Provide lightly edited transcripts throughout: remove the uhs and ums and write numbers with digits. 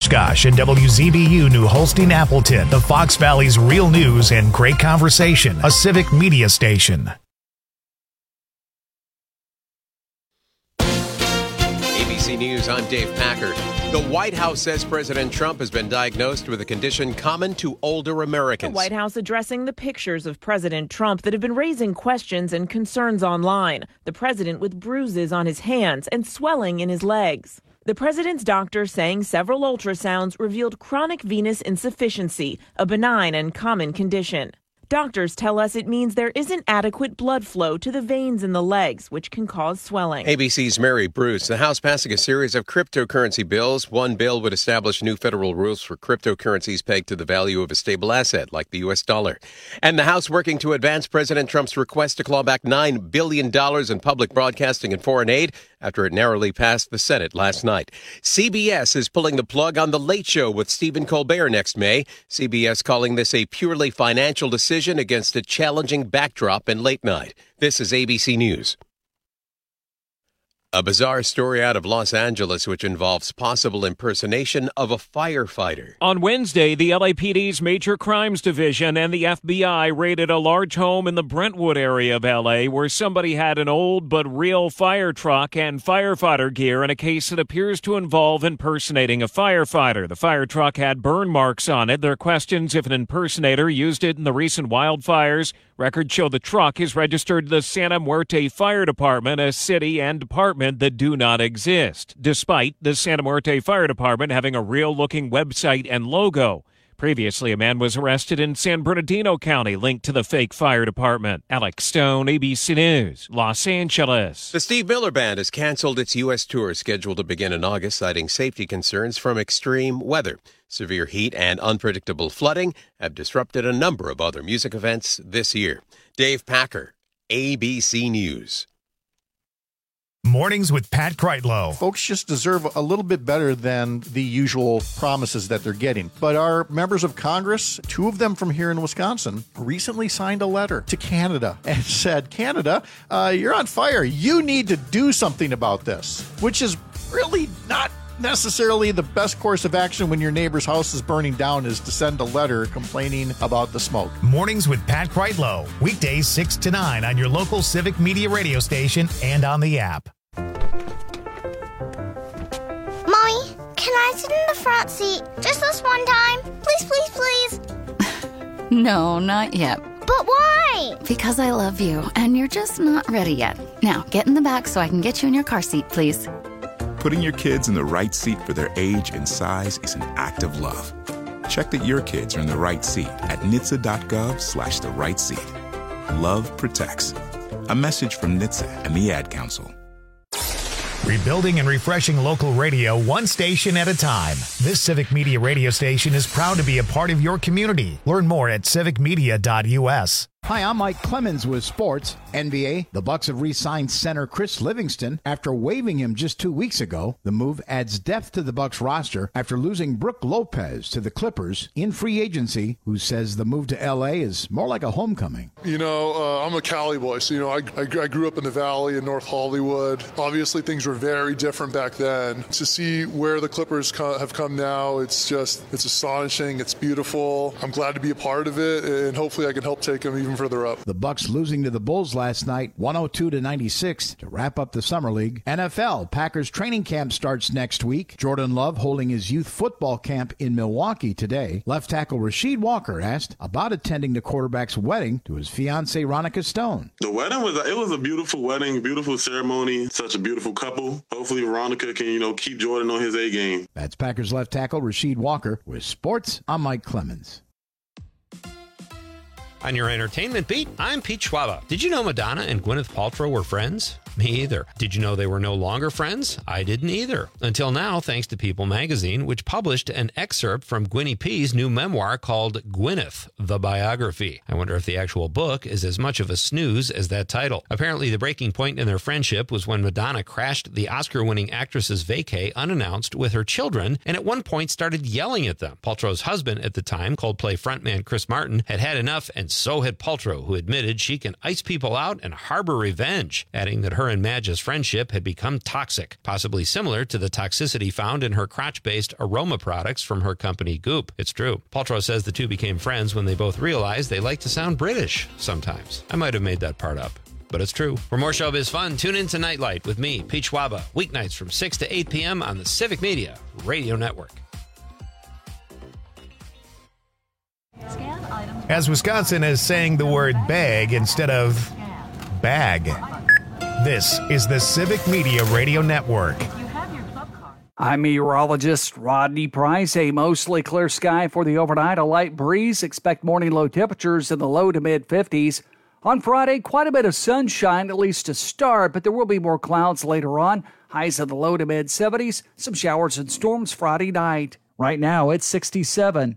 Oshkosh and WZBU New Holstein Appleton, the Fox Valley's real news and great conversation, a civic media station. ABC News, I'm Dave Packer. The White House says President Trump has been diagnosed with a condition common to older Americans. The White House addressing the pictures of President Trump that have been raising questions and concerns online. The president with bruises on his hands and swelling in his legs. The president's doctor saying several ultrasounds revealed chronic venous insufficiency, a benign and common condition. Doctors tell us it means there isn't adequate blood flow to the veins in the legs, which can cause swelling. ABC's Mary Bruce. The House passing a series of cryptocurrency bills. One bill would establish new federal rules for cryptocurrencies pegged to the value of a stable asset, like the U.S. dollar. And the House working to advance President Trump's request to claw back $9 billion in public broadcasting and foreign aid after it narrowly passed the Senate last night. CBS is pulling the plug on The Late Show with Stephen Colbert next May. CBS calling this a purely financial decision against a challenging backdrop in late night. This is ABC News. A bizarre story out of Los Angeles which involves possible impersonation of a firefighter. On Wednesday, the LAPD's Major Crimes Division and the FBI raided a large home in the Brentwood area of LA where somebody had an old but real fire truck and firefighter gear in a case that appears to involve impersonating a firefighter. The fire truck had burn marks on it. There are questions if an impersonator used it in the recent wildfires. Records show the truck is registered to the Santa Muerte Fire Department, a city and department that do not exist, despite the Santa Muerte Fire Department having a real-looking website and logo. Previously, a man was arrested in San Bernardino County linked to the fake fire department. Alex Stone, ABC News, Los Angeles. The Steve Miller Band has canceled its U.S. tour scheduled to begin in August, citing safety concerns from extreme weather. Severe heat and unpredictable flooding have disrupted a number of other music events this year. Dave Packer, ABC News. Mornings with Pat Kreitlow. Folks just deserve a little bit better than the usual promises that they're getting. But our members of Congress, two of them from here in Wisconsin, recently signed a letter to Canada and said, Canada, you're on fire. You need to do something about this, which is really not necessarily the best course of action when your neighbor's house is burning down, is to send a letter complaining about the smoke. Mornings with Pat Kreitlow. Weekdays 6 to 9 on your local civic media radio station and on the app. Mommy, can I sit in the front seat just this one time? Please, please, please. No, not yet. But why? Because I love you, and you're just not ready yet. Now, get in the back so I can get you in your car seat, please. Putting your kids in the right seat for their age and size is an act of love. Check that your kids are in the right seat at NHTSA.gov/the right seat. Love protects. A message from NHTSA and the Ad Council. Rebuilding and refreshing local radio one station at a time. This Civic Media radio station is proud to be a part of your community. Learn more at civicmedia.us. Hi, I'm Mike Clemens with sports. NBA, the Bucks have re-signed center Chris Livingston after waiving him just 2 weeks ago. The move adds depth to the Bucks roster after losing Brook Lopez to the Clippers in free agency, who says the move to L.A. is more like a homecoming. I'm a Cali boy, so, I grew up in the Valley in North Hollywood. Obviously, things were very different back then. To see where the Clippers have come now, it's astonishing. It's beautiful. I'm glad to be a part of it, and hopefully I can help take them even further up. The Bucks losing to the Bulls last night, 102-96, to wrap up the Summer League. NFL, Packers training camp starts next week. Jordan Love holding his youth football camp in Milwaukee today. Left tackle Rasheed Walker asked about attending the quarterback's wedding to his fiancée Ronica Stone. The wedding was a beautiful wedding, beautiful ceremony, such a beautiful couple. Hopefully Ronica can, keep Jordan on his A game. That's Packers left tackle Rasheed Walker. With sports, I'm Mike Clemens. On your entertainment beat, I'm Pete Schwaba. Did you know Madonna and Gwyneth Paltrow were friends? Me either. Did you know they were no longer friends? I didn't either. Until now, thanks to People magazine, which published an excerpt from Gwynnie P's new memoir called Gwyneth, the Biography. I wonder if the actual book is as much of a snooze as that title. Apparently, the breaking point in their friendship was when Madonna crashed the Oscar-winning actress's vacay unannounced with her children, and at one point started yelling at them. Paltrow's husband at the time, Coldplay frontman Chris Martin, had had enough, and so had Paltrow, who admitted she can ice people out and harbor revenge, adding that her and Madge's friendship had become toxic, possibly similar to the toxicity found in her crotch-based aroma products from her company Goop. It's true. Paltrow says the two became friends when they both realized they like to sound British sometimes. I might have made that part up, but it's true. For more showbiz fun, tune in to Nightlight with me, Pete Schwaba, weeknights from 6 to 8 p.m. on the Civic Media Radio Network. As Wisconsin is saying the word bag instead of bag. This is the Civic Media Radio Network. I'm meteorologist Rodney Price. A mostly clear sky for the overnight, a light breeze. Expect morning low temperatures in the low to mid 50s. On Friday, quite a bit of sunshine, at least to start, but there will be more clouds later on. Highs in the low to mid 70s. Some showers and storms Friday night. Right now, it's 67.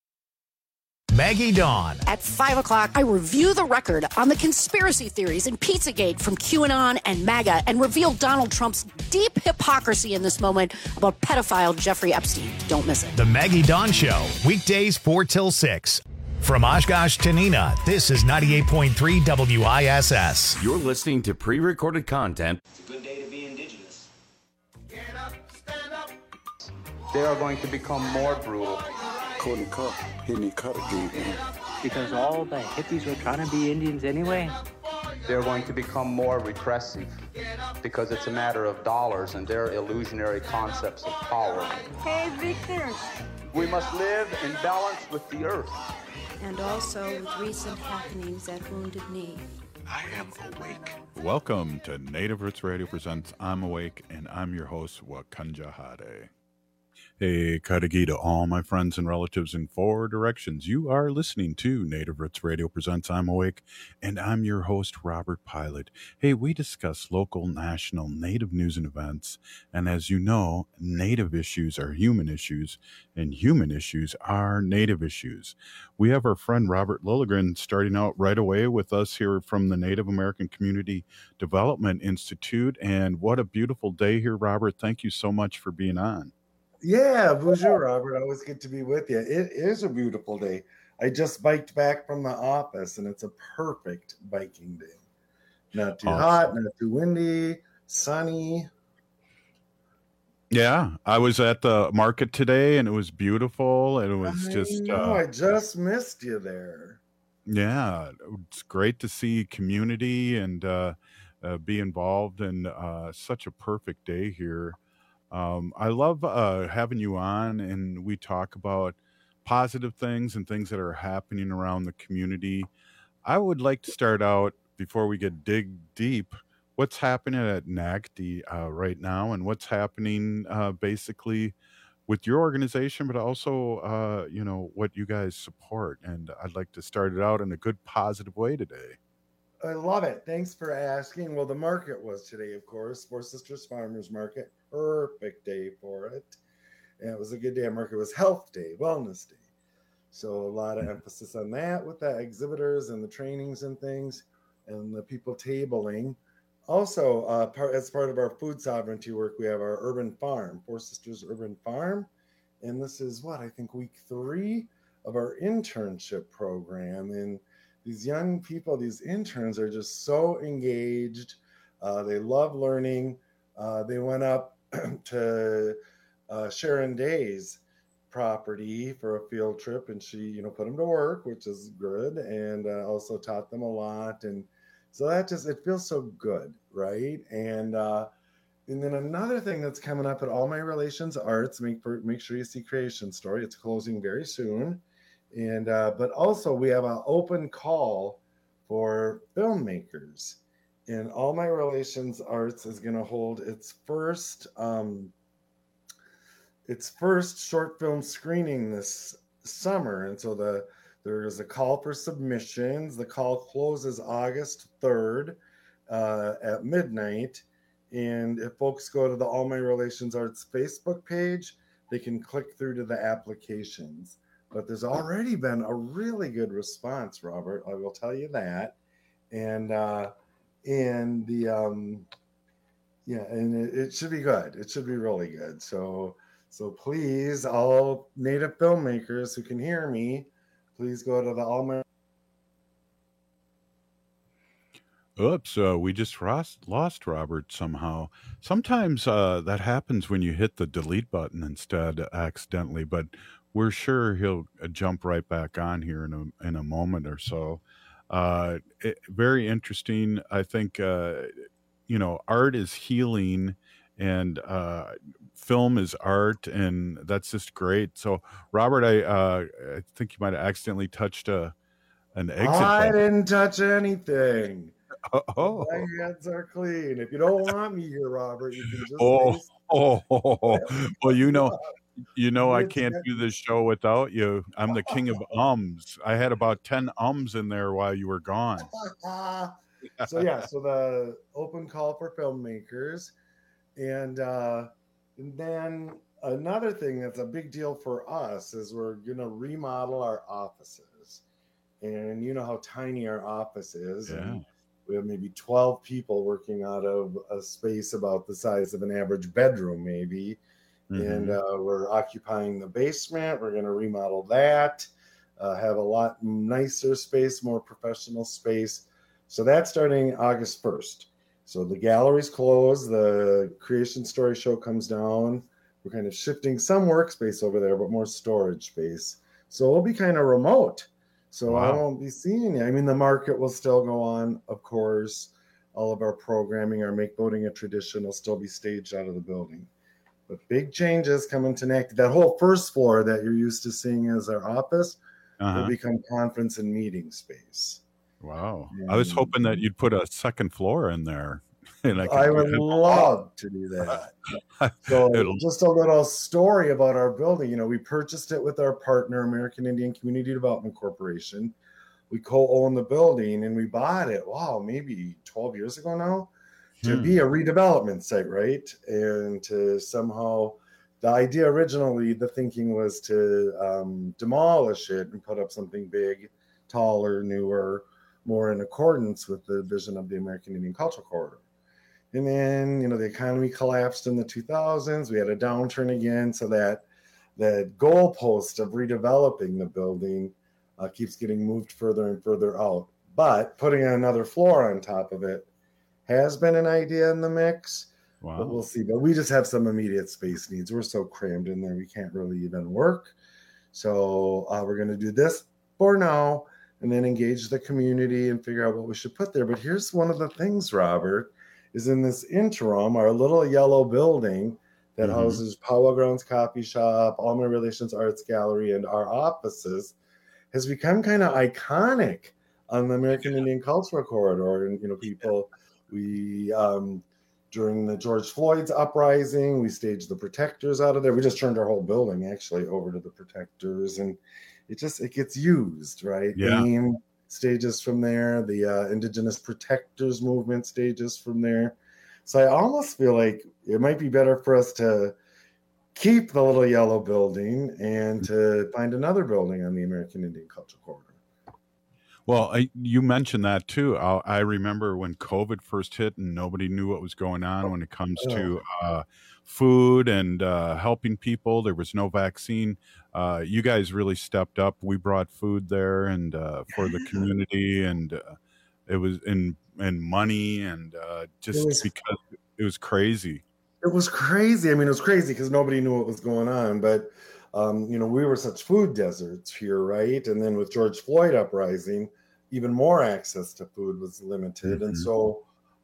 Maggie Dawn. At 5 o'clock, I review the record on the conspiracy theories in Pizzagate from QAnon and MAGA and reveal Donald Trump's deep hypocrisy in this moment about pedophile Jeffrey Epstein. Don't miss it. The Maggie Dawn Show, weekdays 4 till 6. From Oshkosh to Neenah, this is 98.3 WISS. You're listening to pre-recorded content. It's a good day to be indigenous. Get up, stand up. They are going to become more brutal. Couldn't cut, hitting cut again. Because all the hippies were trying to be Indians anyway. They're going to become more repressive because it's a matter of dollars and their illusionary concepts of power. Hey, Victor. We must live in balance with the earth. And also with recent happenings at Wounded Knee. I am awake. Welcome to Native Roots Radio presents I'm Awake, and I'm your host, Wakanja Hade. Hey, Kadagi to all my friends and relatives in 4 directions. You are listening to Native Roots Radio presents I'm Awake, and I'm your host, Robert Pilot. Hey, we discuss local, national, Native news and events, and as you know, Native issues are human issues, and human issues are Native issues. We have our friend Robert Lilligren starting out right away with us here from the Native American Community Development Institute, and what a beautiful day here, Robert. Thank you so much for being on. Yeah, bonjour, Robert. Always good to be with you. It is a beautiful day. I just biked back from the office, and it's a perfect biking day. Not too hot, not too windy, sunny. Yeah, I was at the market today, and it was beautiful, and it was I just missed you there. Yeah, it's great to see community and be involved in such a perfect day here. I love having you on, and we talk about positive things and things that are happening around the community. I would like to start out, before we get dig deep, what's happening at NAGTI right now, and what's happening basically with your organization, but also, what you guys support. And I'd like to start it out in a good, positive way today. I love it. Thanks for asking. Well, the market was today, of course, Four Sisters Farmers Market. Perfect day for it. And it was a good day. Market was health day, wellness day. So a lot of emphasis on that with the exhibitors and the trainings and things and the people tabling. Also, as part of our food sovereignty work, we have our urban farm, Four Sisters Urban Farm. And this is I think week 3 of our internship program. And these young people, these interns are just so engaged. They love learning. They went up to Sharon Day's property for a field trip, and she, put them to work, which is good, and also taught them a lot. And so it feels so good, right? And then another thing that's coming up at All My Relations Arts, make sure you see Creation Story. It's closing very soon. And but also we have an open call for filmmakers, and All My Relations Arts is going to hold its first short film screening this summer. And so there is a call for submissions. The call closes August 3rd at midnight. And if folks go to the All My Relations Arts Facebook page, they can click through to the applications. But there's already been a really good response, Robert. I will tell you that. And it should be good. It should be really good. So please, all Native filmmakers who can hear me, please go to the All My. Oops, we just lost Robert somehow. Sometimes that happens when you hit the delete button instead accidentally, but we're sure he'll jump right back on here in a moment or so. Very interesting. I think art is healing, and film is art, and that's just great. So, Robert, I think you might have accidentally touched an exit I button. didn't touch anything. Oh. My hands are clean. If you don't want me here, Robert, you can just Well, I can't do this show without you. I'm the king of ums. I had about 10 ums in there while you were gone. So the open call for filmmakers, and then another thing that's a big deal for us is we're gonna remodel our offices, and you know how tiny our office is. Yeah. And we have maybe 12 people working out of a space about the size of an average bedroom, maybe. And we're occupying the basement. We're going to remodel that, have a lot nicer space, more professional space. So that's starting August 1st. So the gallery's closed. The Creation Story Show comes down. We're kind of shifting some workspace over there, but more storage space. So we'll be kind of remote. So I won't be seeing you. I mean, the market will still go on, of course. All of our programming, our Make Boating a Tradition, will still be staged out of the building. But big changes coming to next. That whole first floor that you're used to seeing as our office will become conference and meeting space. Wow. I was hoping that you'd put a second floor in there. And I would love to do that. So just a little story about our building. We purchased it with our partner, American Indian Community Development Corporation. We co-own the building, and we bought it, maybe 12 years ago now, to be a redevelopment site, right? And to somehow, the idea originally, the thinking was to demolish it and put up something big, taller, newer, more in accordance with the vision of the American Indian Cultural Corridor. And then, the economy collapsed in the 2000s. We had a downturn again, so that goalpost of redeveloping the building keeps getting moved further and further out. But putting another floor on top of it has been an idea in the mix. Wow. But we'll see. But we just have some immediate space needs. We're so crammed in there, we can't really even work. So we're going to do this for now, and then engage the community and figure out what we should put there. But here's one of the things, Robert, is in this interim, our little yellow building that houses Powwow Grounds Coffee Shop, All My Relations Arts Gallery, and our offices has become kind of iconic on the American Indian Cultural Corridor. And, we during the George Floyd's uprising, we staged the Protectors out of there. We just turned our whole building actually over to the Protectors, and it gets used, right? Yeah. AIM stages from there, the Indigenous Protectors movement stages from there. So I almost feel like it might be better for us to keep the little yellow building and to find another building on the American Indian Cultural Corridor. Well, you mentioned that too. I remember when COVID first hit and nobody knew what was going on when it comes to food and helping people. There was no vaccine. You guys really stepped up. We brought food there and for the community, and it was in money, and because it was crazy. It was crazy. I mean, it was crazy because nobody knew what was going on, but we were such food deserts here, right? And then with George Floyd uprising, even more access to food was limited. And so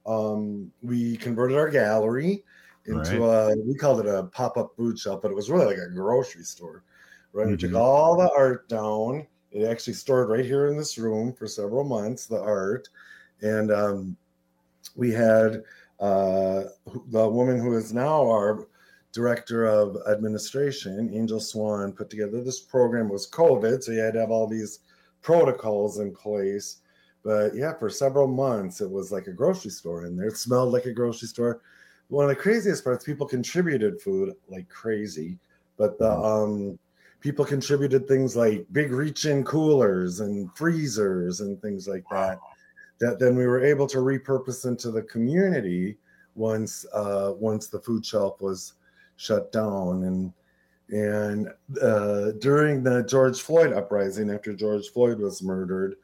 we converted our gallery into we called it a pop-up food shop, but it was really like a grocery store, right? We took all the art down. It actually stored right here in this room for several months, the art. And we had the woman who is now our director of administration, Angel Swan, put together this program. It was COVID, so you had to have all these protocols in place. But yeah, for several months, it was like a grocery store in there. It smelled like a grocery store. One of the craziest parts, people contributed food like crazy, but the people contributed things like big reach-in coolers and freezers and things like that, that then we were able to repurpose into the community once the food shelf was shut down. And during the George Floyd uprising, after George Floyd was murdered,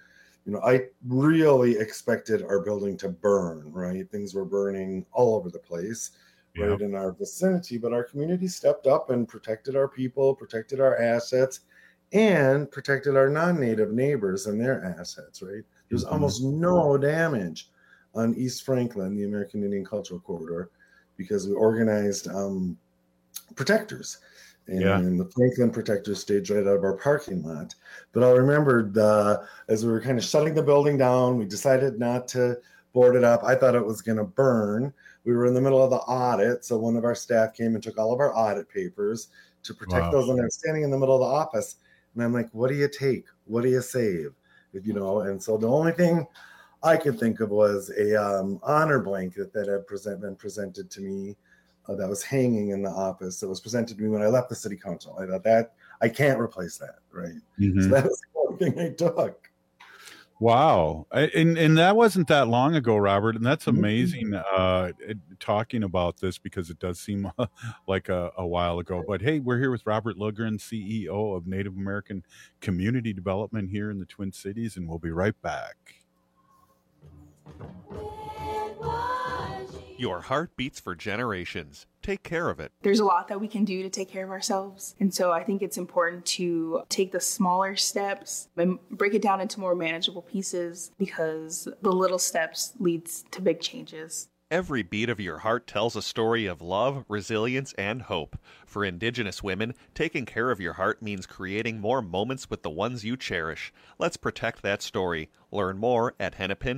I really expected our building to burn, right? Things were burning all over the place, right in our vicinity, but our community stepped up and protected our people, protected our assets, and protected our non-native neighbors and their assets, right? There's almost no damage on East Franklin, the American Indian Cultural Corridor, because we organized protectors. And the Franklin protectors stayed right out of our parking lot. But I remember as we were kind of shutting the building down, we decided not to board it up. I thought it was going to burn. We were in the middle of the audit, so one of our staff came and took all of our audit papers to protect those. And I was standing in the middle of the office, and I'm like, what do you take? What do you save? And so the only thing I could think of was a honor blanket that had been presented to me that was hanging in the office. That was presented to me when I left the city council. I thought that I can't replace that, right? So that was the only thing I took. Wow. And that wasn't that long ago, Robert. And that's amazing talking about this, because it does seem like a while ago. But hey, we're here with Robert Lilligren, CEO of Native American Community Development here in the Twin Cities, and we'll be right back. Your heart beats for generations. Take care of it. There's a lot that we can do to take care of ourselves. And so I think it's important to take the smaller steps and break it down into more manageable pieces, because the little steps leads to big changes. Every beat of your heart tells a story of love, resilience, and hope. For Indigenous women, taking care of your heart means creating more moments with the ones you cherish. Let's protect that story. Learn more at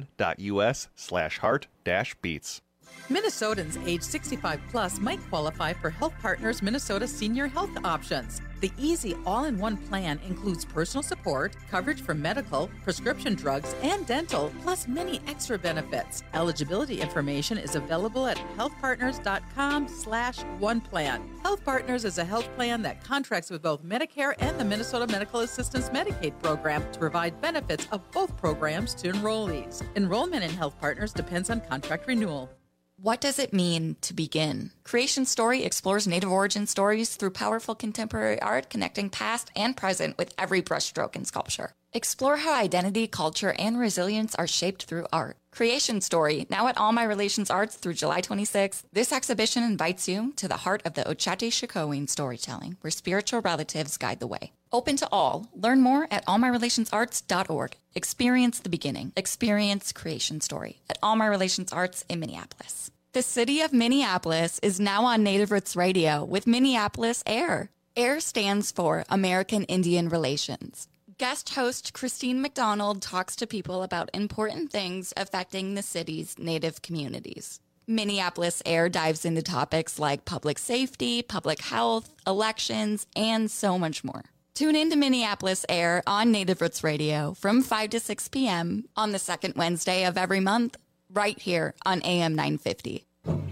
hennepin.us/heart-beats. Minnesotans age 65 plus might qualify for Health Partners Minnesota Senior Health Options. The easy all-in-one plan includes personal support, coverage for medical, prescription drugs, and dental, plus many extra benefits. Eligibility information is available at healthpartners.com/oneplan. Health Partners is a health plan that contracts with both Medicare and the Minnesota Medical Assistance Medicaid program to provide benefits of both programs to enrollees. Enrollment in Health Partners depends on contract renewal. What does it mean to begin? Creation Story explores Native origin stories through powerful contemporary art, connecting past and present with every brushstroke in sculpture. Explore how identity, culture, and resilience are shaped through art. Creation Story, now at All My Relations Arts through July 26th. This exhibition invites you to the heart of the Ochate-Shikowin storytelling, where spiritual relatives guide the way. Open to all. Learn more at allmyrelationsarts.org. Experience the beginning. Experience Creation Story at All My Relations Arts in Minneapolis. The city of Minneapolis is now on Native Roots Radio with Minneapolis AIR. AIR stands for American Indian Relations. Guest host Christine McDonald talks to people about important things affecting the city's Native communities. Minneapolis AIR dives into topics like public safety, public health, elections, and so much more. Tune in to Minneapolis AIR on Native Roots Radio from 5 to 6 p.m. on the second Wednesday of every month, right here on AM 950.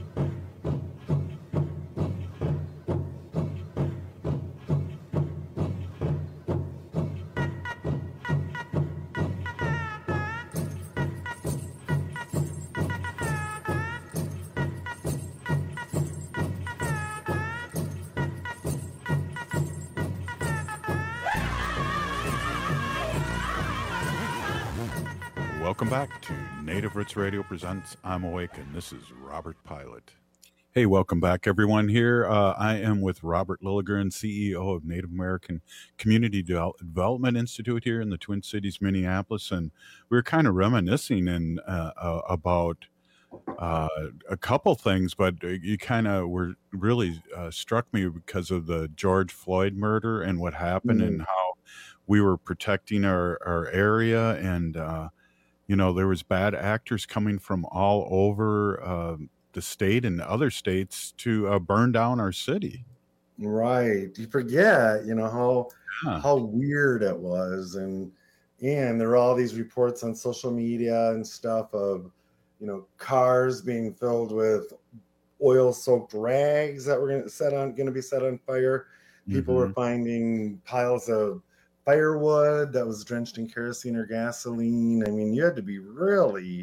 Welcome back to Native Roots Radio presents I'm Awake, and this is Robert Pilot. Hey, welcome back, everyone. Here I am with Robert Lilligren, CEO of Native American Community Development Institute here in the Twin Cities, Minneapolis, and we were kind of reminiscing about a couple things, but you kind of were really struck me because of the George Floyd murder and what happened and how we were protecting our area, and there was bad actors coming from all over the state and other states to burn down our city. Right. You forget, how weird it was. And there are all these reports on social media and stuff of, cars being filled with oil-soaked rags that were going to be set on fire. People were finding piles of firewood that was drenched in kerosene or gasoline. I mean, you had to be really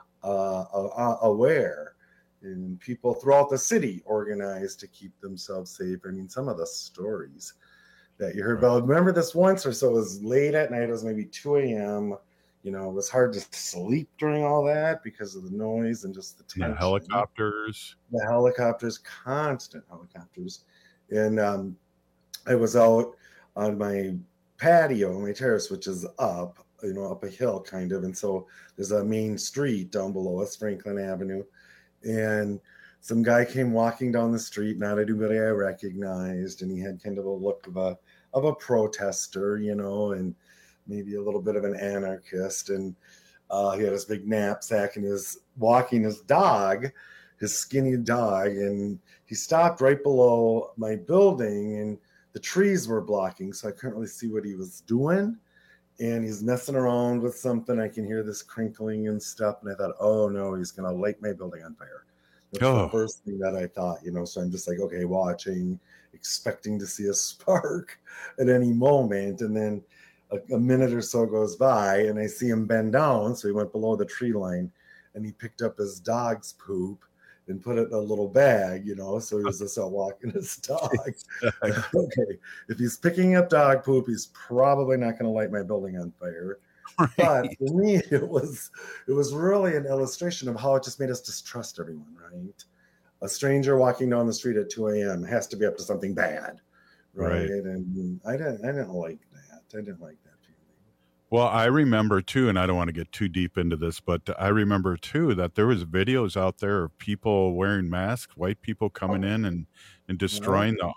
aware. And people throughout the city organized to keep themselves safe. I mean, some of the stories that you heard about. Remember this once or so, it was late at night. It was maybe 2 a.m. You know, it was hard to sleep during all that because of the noise and just the tension. The helicopters. The helicopters, constant helicopters. And I was out on my patio, my terrace, which is up, you know, up a hill kind of. And so there's a main street down below us, Franklin Avenue. And some guy came walking down the street, not anybody I recognized. And he had kind of a look of a protester, you know, and maybe a little bit of an anarchist. And he had his big knapsack and he was walking his dog, his skinny dog. And he stopped right below my building and the trees were blocking, so I couldn't really see what he was doing. And he's messing around with something. I can hear this crinkling and stuff. And I thought, oh no, he's going to light my building on fire. That's the first thing that I thought, you know. So I'm just like, okay, watching, expecting to see a spark at any moment. And then a minute or so goes by and I see him bend down. So he went below the tree line and he picked up his dog's poop and put it in a little bag, you know. So he was just out walking his dog. Okay, if he's picking up dog poop, he's probably not going to light my building on fire. Right. But for me, it was really an illustration of how it just made us distrust everyone, right? A stranger walking down the street at 2 a.m. has to be up to something bad, right? And I didn't like that. I didn't like that feeling. Well, I remember too, and I don't want to get too deep into this, but I remember too that there was videos out there of people wearing masks, white people coming in and destroying the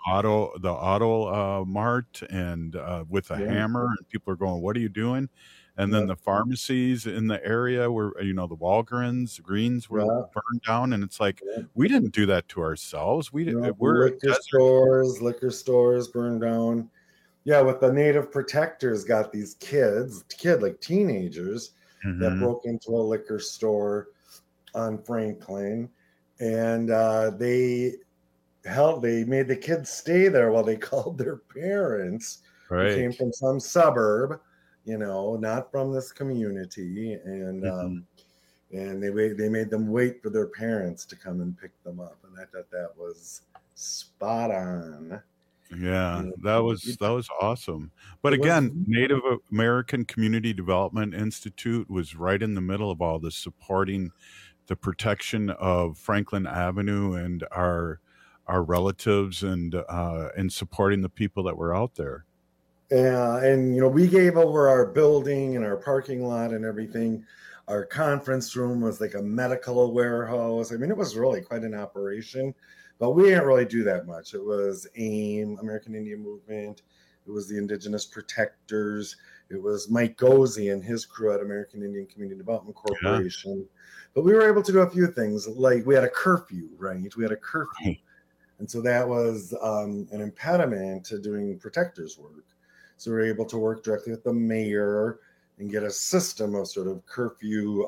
auto mart and with a hammer, and people are going, "What are you doing?" And then the pharmacies in the area where, you know, the Walgreens, the Greens were burned down. And it's like, we didn't do that to ourselves. We didn't. Liquor stores burned down. Yeah, with the Native Protectors got these like teenagers that broke into a liquor store on Franklin. And they made the kids stay there while they called their parents who came from some suburb, you know, not from this community, and and they made them wait for their parents to come and pick them up, and I thought that was spot on. Yeah, that was awesome. But again, Native American Community Development Institute was right in the middle of all this, supporting the protection of Franklin Avenue and our relatives, and supporting the people that were out there. Yeah, and you know, we gave over our building and our parking lot and everything. Our conference room was like a medical warehouse. I mean, it was really quite an operation, but we didn't really do that much. It was AIM, American Indian Movement. It was the Indigenous Protectors. It was Mike Gozy and his crew at American Indian Community Development Corporation. Yeah. But we were able to do a few things. Like we had a curfew, right? We had a curfew. And so that was an impediment to doing protectors work. So we were able to work directly with the mayor and get a system of sort of curfew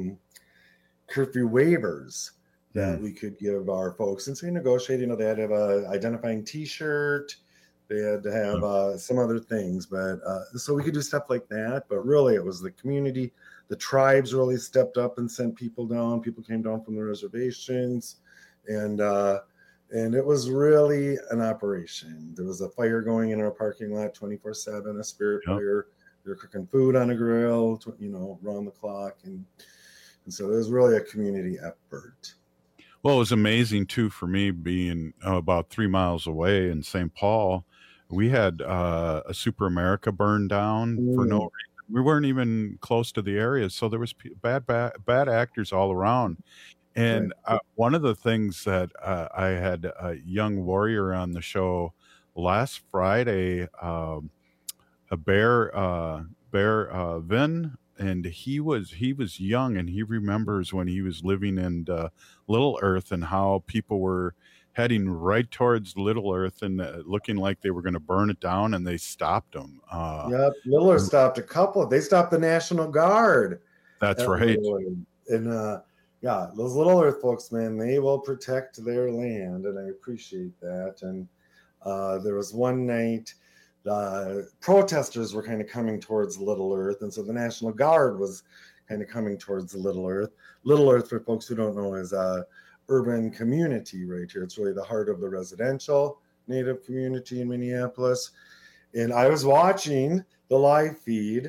waivers that we could give our folks. And so we negotiated, you know, they had to have a identifying T-shirt. They had to have some other things, but so we could do stuff like that. But really, it was the community. The tribes really stepped up and sent people down. People came down from the reservations, and it was really an operation. There was a fire going in our parking lot 24/7, a spirit fire. They were cooking food on a grill, you know, around the clock, and so it was really a community effort. Well, it was amazing too for me being about 3 miles away in St. Paul. We had a Super America burned down for no reason. We weren't even close to the area, so there was bad actors all around. And one of the things that I had a young warrior on the show last Friday, a Bear Vin, and he was young, and he remembers when he was living in Little Earth and how people were heading right towards Little Earth and looking like they were going to burn it down, and they stopped them. Little Earth stopped a couple. They stopped the National Guard. That's right. And yeah, those Little Earth folks, man, they will protect their land, and I appreciate that. And there was one night, protesters were kind of coming towards Little Earth, and so the National Guard was kind of coming towards Little Earth. Little Earth, for folks who don't know, is a urban community right here. It's really the heart of the residential Native community in Minneapolis. And I was watching the live feed,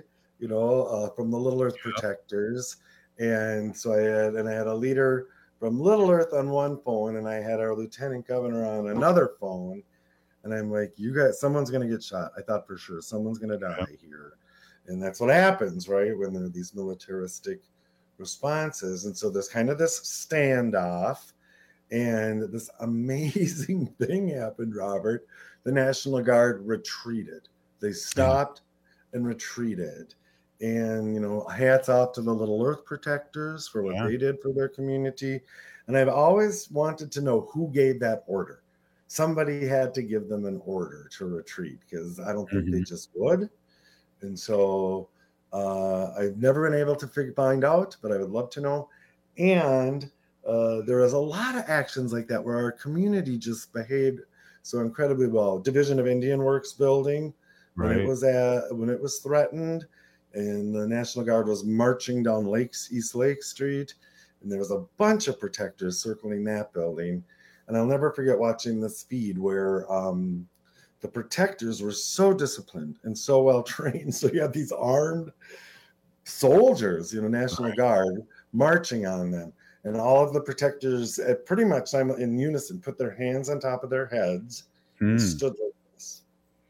from the Little Earth Protectors. And so I had a leader from Little Earth on one phone, and I had our lieutenant governor on another phone. And I'm like, you guys, someone's going to get shot. I thought for sure someone's going to die here. And that's what happens, right? When there are these militaristic responses. And so there's kind of this standoff, and this amazing thing happened, Robert. The National Guard retreated. They stopped and retreated. And, hats off to the Little Earth Protectors for what they did for their community. And I've always wanted to know who gave that order. Somebody had to give them an order to retreat, because I don't think they just would. And so I've never been able to find out, but I would love to know. And there was a lot of actions like that where our community just behaved so incredibly well. Division of Indian Works building, when it was threatened, and the National Guard was marching down East Lake Street, and there was a bunch of protectors circling that building. And I'll never forget watching the speed where the protectors were so disciplined and so well trained. So you have these armed soldiers, National Guard, marching on them. And all of the protectors pretty much in unison put their hands on top of their heads and stood like this.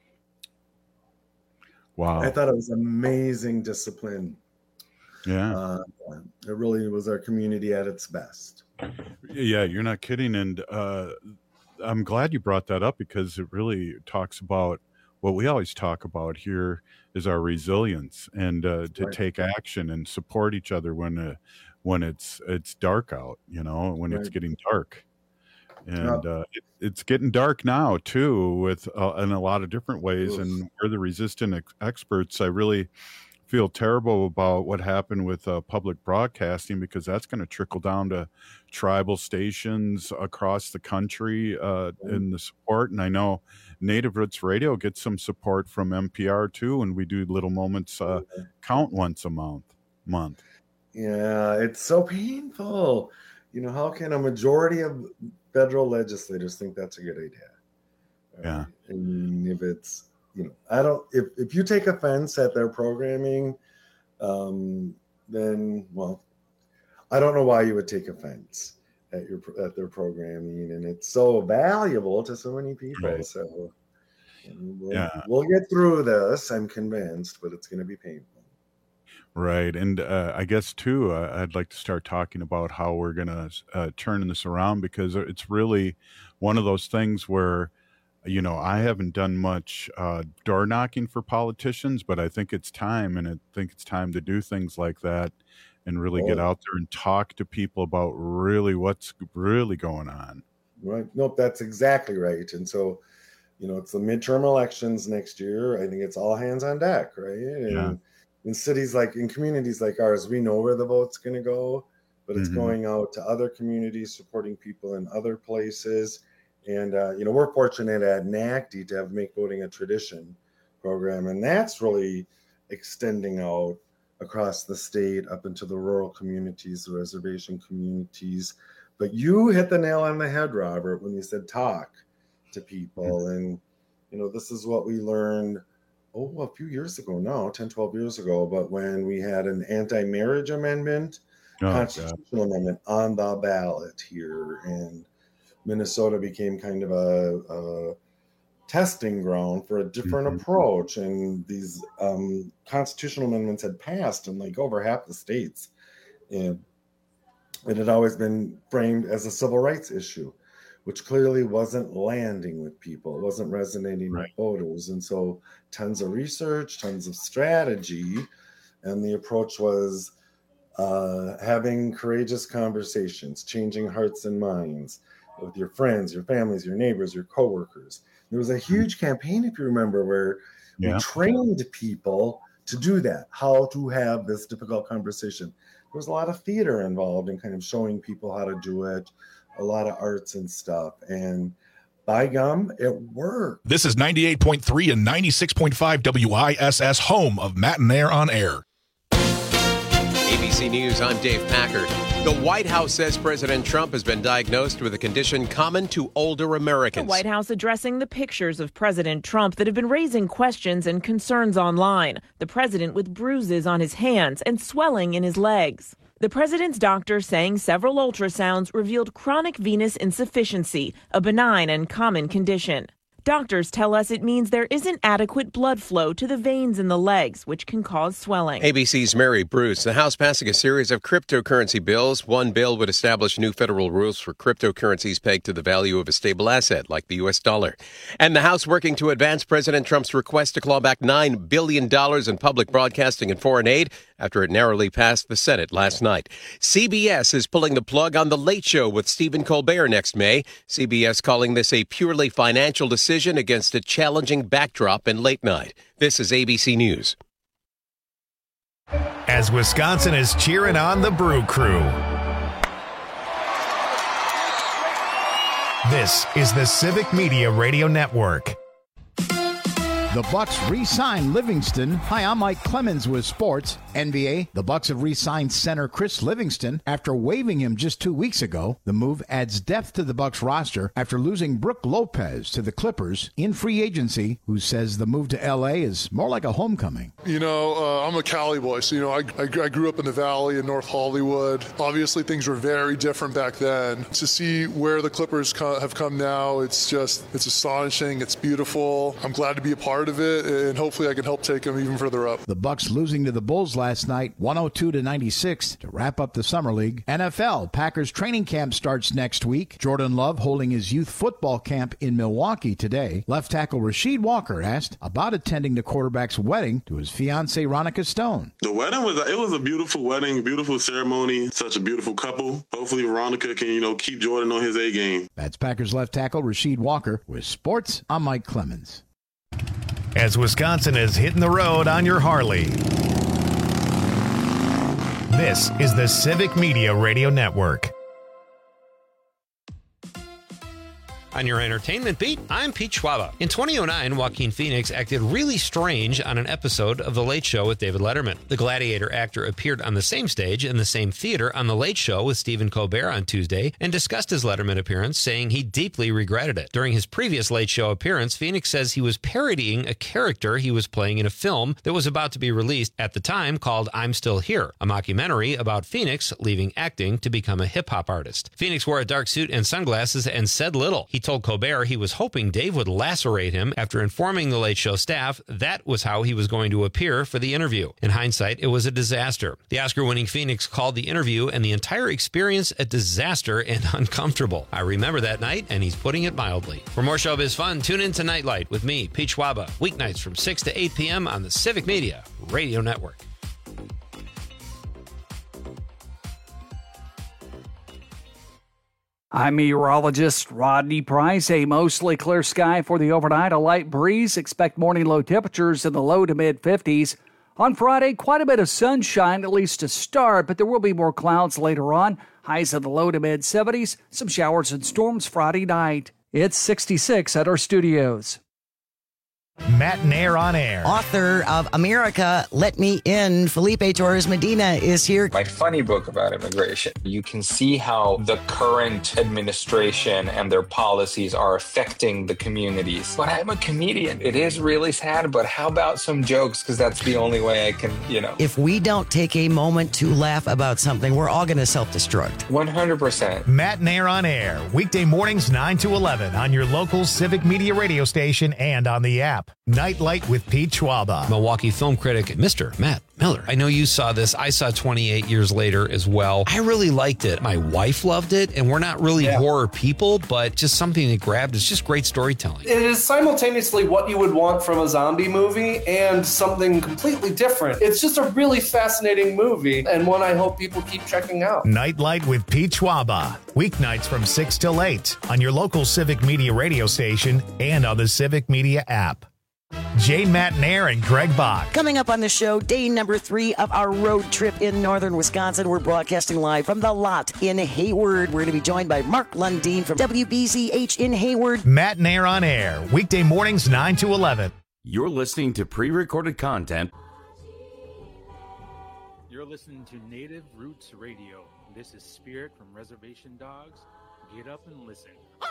Wow. I thought it was amazing discipline. Yeah. It really was our community at its best. Yeah, you're not kidding. And I'm glad you brought that up, because it really talks about what we always talk about here is our resilience, and to take action and support each other when it's dark out, when it's getting dark. And it's getting dark now too, with in a lot of different ways. And we're the resistant experts. I really feel terrible about what happened with public broadcasting, because that's going to trickle down to tribal stations across the country in the support. And I know Native Roots Radio gets some support from NPR too, and we do Little Moments count once a month. Yeah, it's so painful. How can a majority of federal legislators think that's a good idea? Yeah. And if it's, if you take offense at their programming, then, well, I don't know why you would take offense at their programming, and it's so valuable to so many people. Right. So we'll get through this, I'm convinced, but it's going to be painful. Right. And I guess, too, I'd like to start talking about how we're going to turn this around, because it's really one of those things where, I haven't done much door knocking for politicians, but I think it's time. And I think it's time to do things like that and really get out there and talk to people about really what's really going on. Right. Nope, that's exactly right. And so, it's the midterm elections next year. I think it's all hands on deck, right? And in communities like ours, we know where the vote's going to go, but it's going out to other communities, supporting people in other places. And, we're fortunate at NACD to have Make Voting a Tradition program. And that's really extending out across the state up into the rural communities, the reservation communities. But you hit the nail on the head, Robert, when you said talk to people. And, this is what we learned, a few years ago now, 10, 12 years ago, but when we had an anti-marriage amendment, constitutional amendment on the ballot here, and Minnesota became kind of a testing ground for a different approach. And these constitutional amendments had passed in like over half the states. And it had always been framed as a civil rights issue, which clearly wasn't landing with people, wasn't resonating with voters. And so tons of research, tons of strategy. And the approach was having courageous conversations, changing hearts and minds with your friends, your families, your neighbors, your coworkers. There was a huge campaign, if you remember, where we trained people to do that, how to have this difficult conversation. There was a lot of theater involved in kind of showing people how to do it, a lot of arts and stuff. And by gum, it worked. This is 98.3 and 96.5 WISS, home of Matt and Air on Air. ABC News, I'm Dave Packard. The White House says President Trump has been diagnosed with a condition common to older Americans. The White House addressing the pictures of President Trump that have been raising questions and concerns online. The president with bruises on his hands and swelling in his legs. The president's doctor saying several ultrasounds revealed chronic venous insufficiency, a benign and common condition. Doctors tell us it means there isn't adequate blood flow to the veins in the legs, which can cause swelling. ABC's Mary Bruce. The House passing a series of cryptocurrency bills. One bill would establish new federal rules for cryptocurrencies pegged to the value of a stable asset, like the U.S. dollar. And the House working to advance President Trump's request to claw back $9 billion in public broadcasting and foreign aid after it narrowly passed the Senate last night. CBS is pulling the plug on The Late Show with Stephen Colbert next May. CBS calling this a purely financial decision against a challenging backdrop in late night. This is ABC News. As Wisconsin is cheering on the Brew Crew. This is the Civic Media Radio Network. The Bucks re-signed Livingston. Hi, I'm Mike Clemens with sports. NBA, the Bucks have re-signed center Chris Livingston after waiving him just 2 weeks ago. The move adds depth to the Bucks roster after losing Brook Lopez to the Clippers in free agency, who says the move to L.A. is more like a homecoming. I'm a Cali boy, so, I grew up in the Valley in North Hollywood. Obviously, things were very different back then. To see where the Clippers have come now, it's astonishing. It's beautiful. I'm glad to be a part of it, and hopefully I can help take them even further up. The Bucks losing to the Bulls last night, 102-96, to wrap up the Summer League. NFL, Packers training camp starts next week. Jordan Love holding his youth football camp in Milwaukee today. Left tackle Rasheed Walker asked about attending the quarterback's wedding to his fiancée Ronica Stone. The wedding was a beautiful wedding, beautiful ceremony, such a beautiful couple. Hopefully Ronica can, keep Jordan on his A game. That's Packers left tackle Rasheed Walker. With sports, I'm Mike Clemens. As Wisconsin is hitting the road on your Harley. This is the Civic Media Radio Network. On your entertainment beat, I'm Pete Schwaba. In 2009, Joaquin Phoenix acted really strange on an episode of The Late Show with David Letterman. The Gladiator actor appeared on the same stage in the same theater on The Late Show with Stephen Colbert on Tuesday and discussed his Letterman appearance, saying he deeply regretted it. During his previous Late Show appearance, Phoenix says he was parodying a character he was playing in a film that was about to be released at the time called I'm Still Here, a mockumentary about Phoenix leaving acting to become a hip-hop artist. Phoenix wore a dark suit and sunglasses and said little. He told Colbert he was hoping Dave would lacerate him after informing the Late Show staff that was how he was going to appear for the interview. In hindsight, it was a disaster. The Oscar-winning Phoenix called the interview and the entire experience a disaster and uncomfortable. I remember that night, and he's putting it mildly. For more showbiz fun, tune in to Nightlight with me, Pete Schwaba, weeknights from 6 to 8 p.m. on the Civic Media Radio Network. I'm meteorologist Rodney Price. A mostly clear sky for the overnight. A light breeze. Expect morning low temperatures in the low to mid 50s. On Friday, quite a bit of sunshine, at least to start, but there will be more clouds later on. Highs in the low to mid 70s. Some showers and storms Friday night. It's 66 at our studios. Matt Nair on air. Author of America, Let Me In, Felipe Torres Medina is here. My funny book about immigration. You can see how the current administration and their policies are affecting the communities. But I'm a comedian. It is really sad, but how about some jokes? Because that's the only way I can, If we don't take a moment to laugh about something, we're all going to self-destruct. 100%. Matt Nair on air. Weekday mornings 9 to 11 on your local Civic Media radio station and on the app. Nightlight with Pete Schwaba. Milwaukee film critic Mr. Matt Miller. I know you saw this. I saw 28 years later as well. I really liked it. My wife loved it, and we're not really horror people, but just something that grabbed. It's just great storytelling. It is simultaneously what you would want from a zombie movie and something completely different. It's just a really fascinating movie, and one I hope people keep checking out. Nightlight with Pete Schwaba. Weeknights from 6 till 8 on your local Civic Media radio station and on the Civic Media app. Jay Matt Nair and Greg Bach. Coming up on the show, day number 3 of our road trip in northern Wisconsin. We're broadcasting live from the lot in Hayward. We're going to be joined by Mark Lundeen from WBZH in Hayward. Matt Nair on air, weekday mornings 9 to 11. You're listening to pre-recorded content. You're You're listening to Native Roots Radio. This is Spirit from Reservation Dogs. Get up and listen.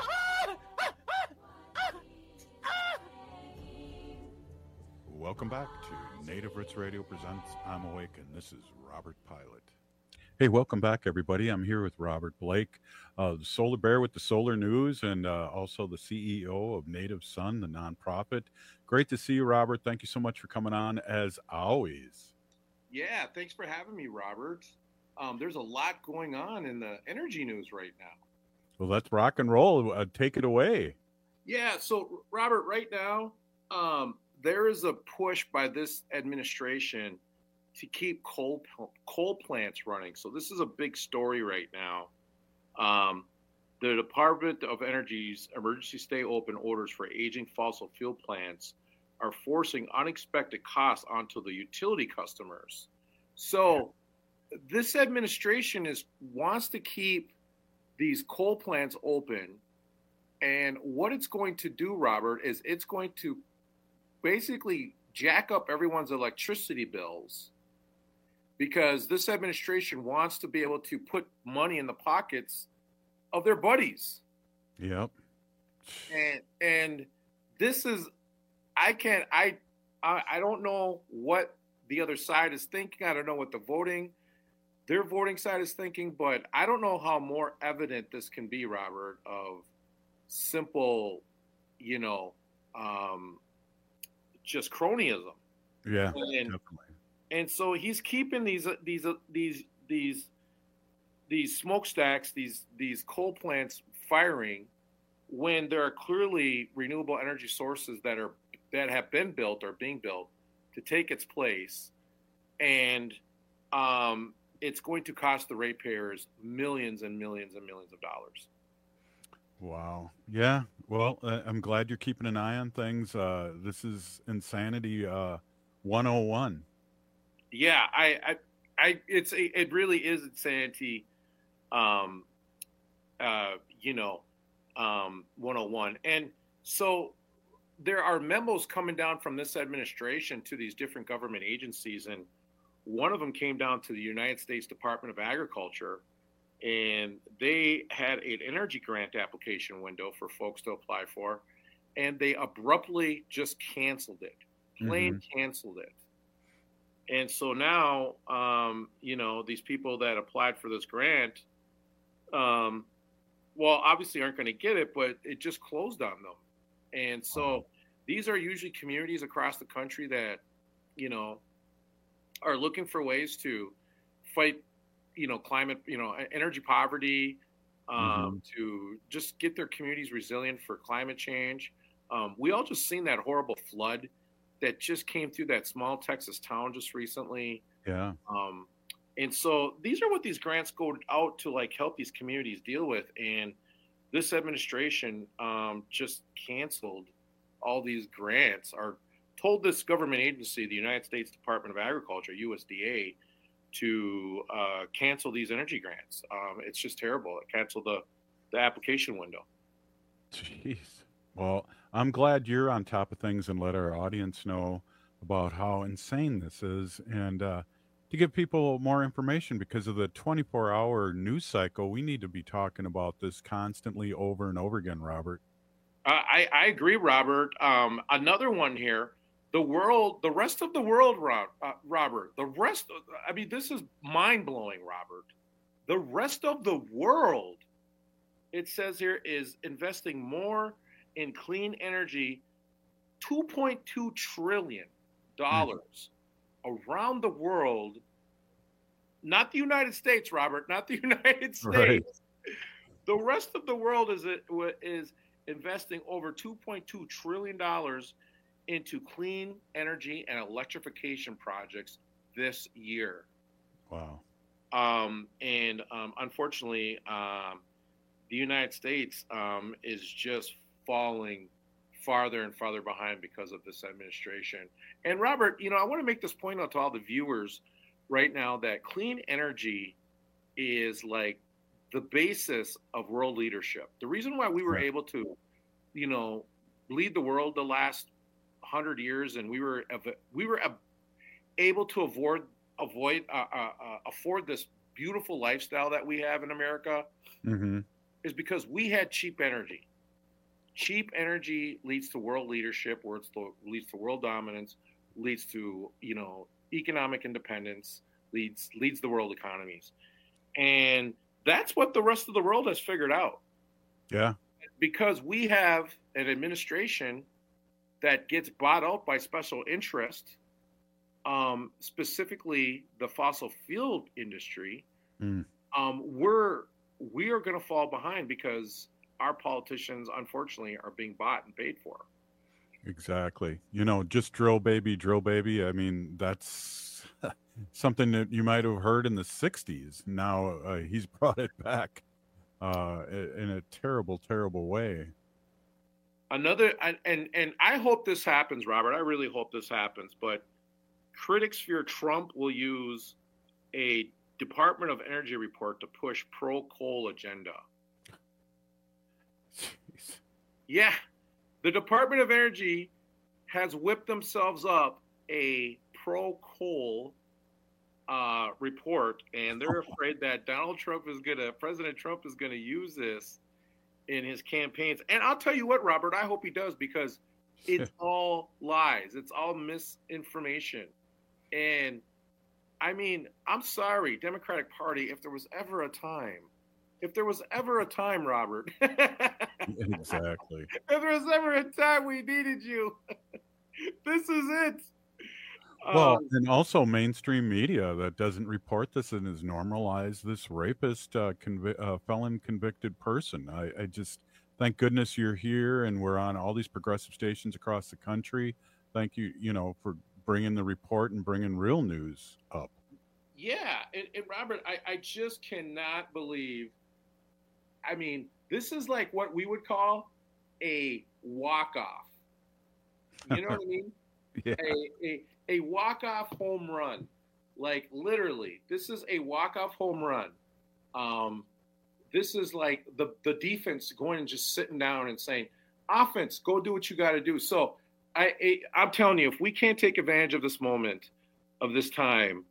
Welcome back to Native Roots Radio presents I'm Awake, and this is Robert Pilot. Hey, welcome back, everybody. I'm here with Robert Blake, the Solar Bear with the Solar News, and also the CEO of Native Sun, the nonprofit. Great to see you, Robert. Thank you so much for coming on, as always. Yeah, thanks for having me, Robert. There's a lot going on in the energy news right now. Well, let's rock and roll. Take it away. Yeah, so, Robert, right now, there is a push by this administration to keep coal plants running. So this is a big story right now. The Department of Energy's emergency stay open orders for aging fossil fuel plants are forcing unexpected costs onto the utility customers. So this administration wants to keep these coal plants open. And what it's going to do, Robert, is it's going to basically jack up everyone's electricity bills, because this administration wants to be able to put money in the pockets of their buddies. Yep. And this is, I don't know what the other side is thinking. I don't know what their voting side is thinking, but I don't know how more evident this can be, Robert, of simple, just cronyism. Yeah, definitely. And so he's keeping these smokestacks, these coal plants firing, when there are clearly renewable energy sources that have been built or being built to take its place, and it's going to cost the ratepayers millions and millions and millions of dollars. Wow. Yeah. Well, I'm glad you're keeping an eye on things. This is insanity 101. Yeah, it really is insanity, 101. And so there are memos coming down from this administration to these different government agencies, and one of them came down to the United States Department of Agriculture, and they had an energy grant application window for folks to apply for, and they abruptly just canceled it, canceled it. And so now, these people that applied for this grant, obviously aren't going to get it, but it just closed on them. And so these are usually communities across the country that, are looking for ways to fight, climate, energy poverty, to just get their communities resilient for climate change. We all just seen that horrible flood that just came through that small Texas town just recently. Yeah. And so these are what these grants go out to, like, help these communities deal with. And this administration just canceled all these grants, or told this government agency, the United States Department of Agriculture, USDA, to cancel these energy grants. It's just terrible. It canceled the application window. Jeez. Well, I'm glad you're on top of things and let our audience know about how insane this is, and to give people more information, because of the 24-hour news cycle, we need to be talking about this constantly over and over again, Robert. I agree, Robert. Another one here, the rest of the world, Robert, this is mind-blowing, Robert. The rest of the world, it says here, is investing more in clean energy, $2.2 trillion around the world. Not the United States, Robert, not the United States. Right. The rest of the world is investing over $2.2 trillion into clean energy and electrification projects this year. Wow. Unfortunately, the United States is just falling farther and farther behind because of this administration. And Robert, I want to make this point out to all the viewers right now, that clean energy is like the basis of world leadership. The reason why we were able to, lead the world the last 100 years, and we were able to afford this beautiful lifestyle that we have in America is because we had cheap energy. Cheap energy leads to world leadership, leads to world dominance, leads to, economic independence, leads the world economies. And that's what the rest of the world has figured out. Yeah. Because we have an administration that gets bought out by special interest, specifically the fossil fuel industry, we are going to fall behind because our politicians, unfortunately, are being bought and paid for. Exactly. Just drill baby. I mean, that's something that you might have heard in the 60s. Now he's brought it back in a terrible, terrible way. And I hope this happens, Robert. I really hope this happens. But critics fear Trump will use a Department of Energy report to push pro-coal agenda. Jeez. Yeah. The Department of Energy has whipped themselves up a pro-coal report, and they're afraid that President Trump is going to use this in his campaigns. And I'll tell you what, Robert, I hope he does, because it's all lies. It's all misinformation. And I mean, I'm sorry, Democratic Party, if there was ever a time, Robert. Exactly. If there was ever a time we needed you, this is it. Well, and also mainstream media that doesn't report this and has normalized this rapist, felon convicted person. I just, thank goodness you're here and we're on all these progressive stations across the country. Thank you, for bringing the report and bringing real news up. Yeah. And Robert, I just cannot believe, I mean, this is like what we would call a walk-off. You know what I mean? Yeah. A walk-off home run. Like, literally, this is a walk-off home run. This is like the defense going and just sitting down and saying, offense, go do what you got to do. So I'm telling you, if we can't take advantage of this moment, of this time,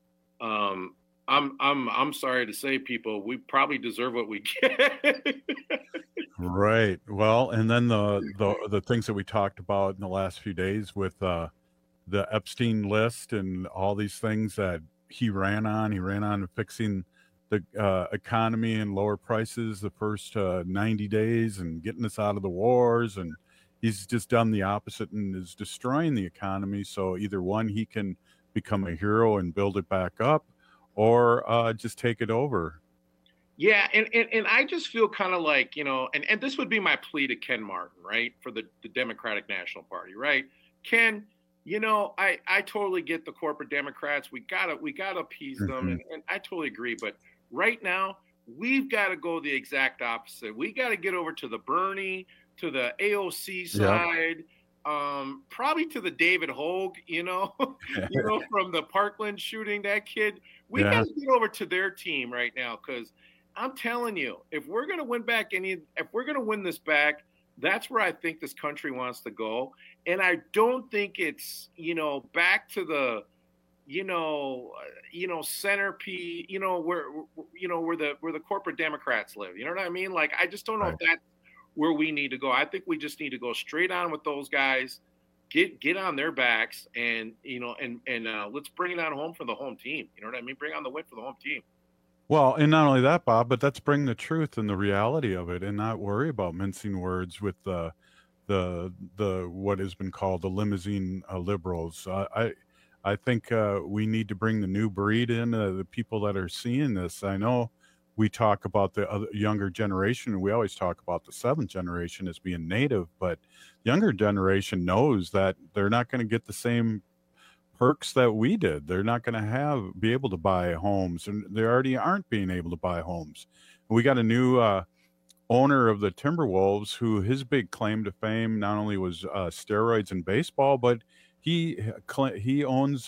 I'm sorry to say, people, we probably deserve what we get. Right. Well, and then the things that we talked about in the last few days with the Epstein list and all these things that he ran on fixing the economy and lower prices the first 90 days and getting us out of the wars. And he's just done the opposite and is destroying the economy. So either one, he can become a hero and build it back up, or just take it over. Yeah, and I just feel kind of like, and this would be my plea to Ken Martin, right, for the Democratic National Party, right? Ken, I totally get the corporate Democrats. We gotta appease them, and I totally agree. But right now, we've got to go the exact opposite. We got to get over to the Bernie, to the AOC side, probably to the David Hogue, from the Parkland shooting, that kid. We got to get over to their team right now, because I'm telling you, if we're going to win this back, that's where I think this country wants to go. And I don't think it's, back to the, centerpiece, where the corporate Democrats live. You know what I mean? Like, I just don't know if that's where we need to go. I think we just need to go straight on with those guys, get on their backs, and let's bring it on home for the home team. You know what I mean? Bring on the win for the home team. Well, and not only that, Bob, but let's bring the truth and the reality of it, and not worry about mincing words with the what has been called the limousine liberals. I think we need to bring the new breed in, the people that are seeing this. I know we talk about the other younger generation, and we always talk about the seventh generation as being native, but younger generation knows that they're not going to get the same perks that we did. They're not going to be able to buy homes, and they already aren't being able to buy homes. We got a new owner of the Timberwolves, who his big claim to fame not only was steroids in baseball, but he owns